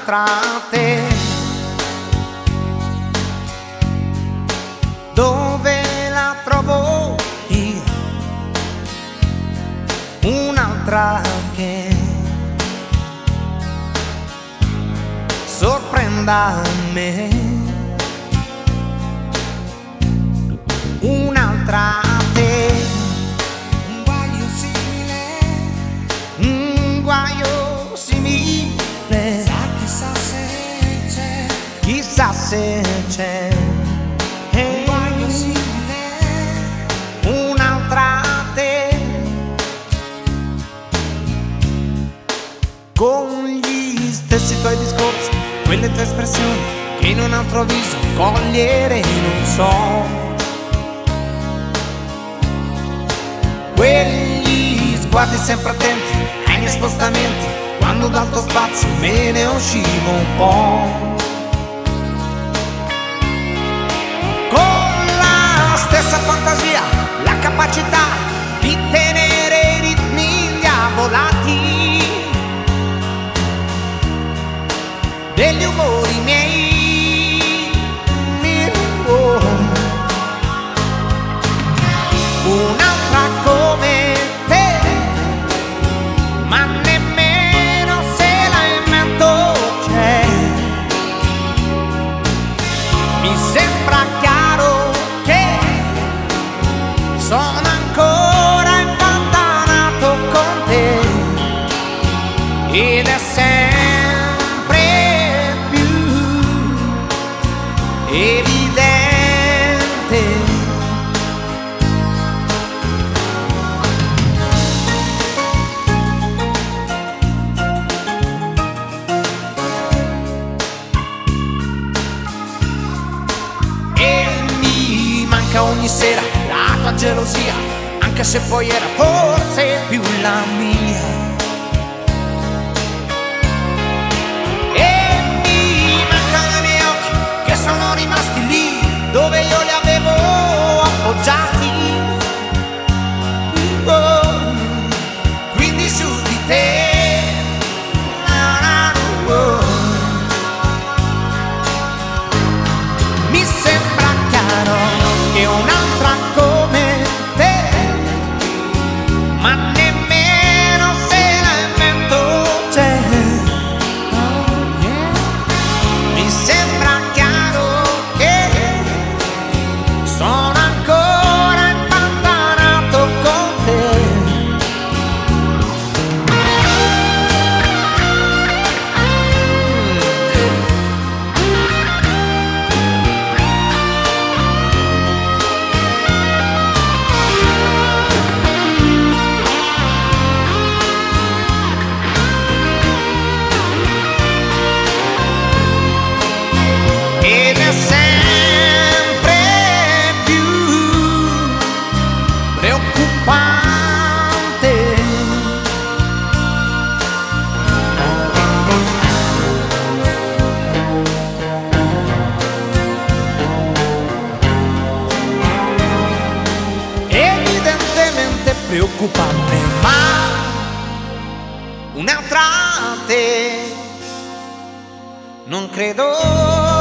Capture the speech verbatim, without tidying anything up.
un'altra te. Dove la trovo io? Un'altra che sorprenda me. Un'altra te. Un guaio simile, Un guaio simile, sa chissà se c'è. chissà se c'è. Un guaio simile, Un'altra te, con gli stessi tuoi discorsi, quelle tue espressioni che in un altro viso cogliere non so. Quegli sguardi sempre attenti ai miei spostamenti, quando dal tuo spazio me ne uscivo un po'. Con la stessa fantasia, la capacità di tenere i ritmi indiavolati degli umori miei. Oh. Un'altra come te, ma nemmeno se la invento c'è. Mi sembra chiaro che sono ancora impantanato con te, ed è sempre più evidente. E mi manca ogni sera la tua gelosia, anche se poi era forse più la mia. E mi mancano i miei occhi che sono rimasti lì dove io li avevo appoggiati. Oh, quindi su di te. Na, na, oh. Mi sembra chiaro che un'altra come te, ma nemmeno se la invento c'è. Mi sembra chiaro che sono ancora impantanato con te. Ed è sempre più preoccupante. Evidentemente preoccupante, ma un'altra te non credo